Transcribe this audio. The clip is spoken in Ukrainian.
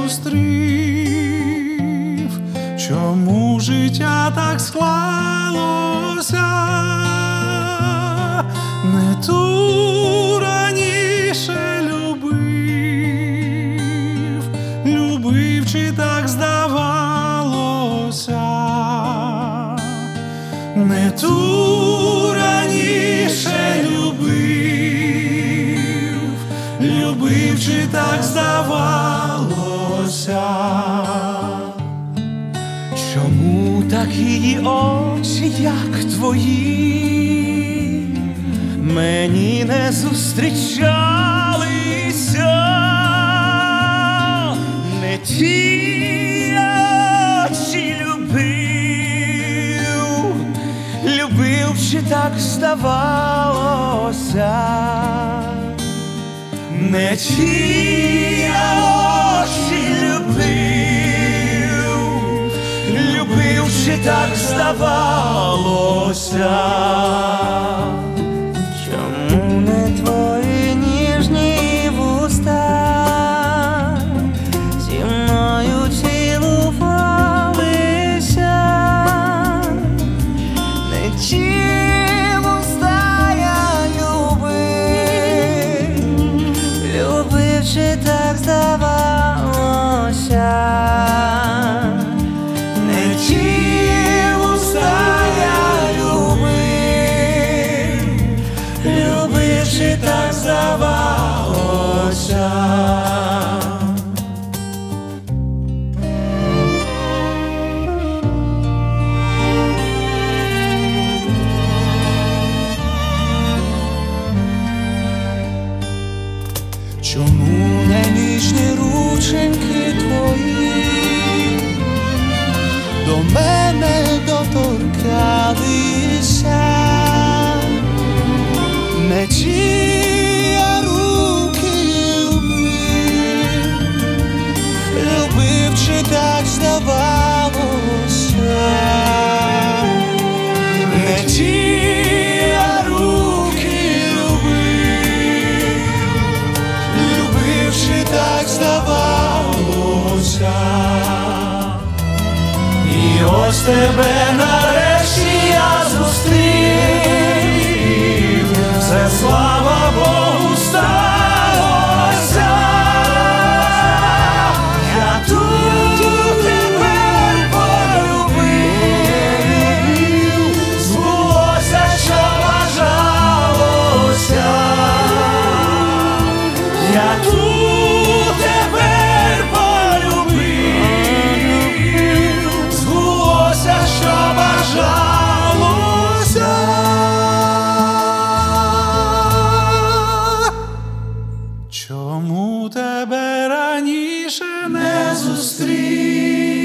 зустрів, чому життя так склалося, не ту раніше любив, чи так здавалося, не ту раніше любив, чи так здавалося. Чому так її очі, як твої, мені не зустрічалися? Не ті очі любив, чи так здавалося? Не ті очі любив, чи так здавалося? Чому не твої ніжні вуста зі мною цілувалися? Не ті вуста я любив, чи так здавалося? Не ті вуста я любив, чи так здавалося? Чому не ніжні рученьки твої до мене доторкалися? Не ті я руки любив, чи так здавалося? Не ті я руки любив, чи так здавалося? І ось тебе нарешті я зустрів, все, слава Богу, сталося. Я тут тепер полюбив, збулося, що бажалося. Я тут тепер полюбив, збулося, що бажалося. Чому тебе раніше не зустрів?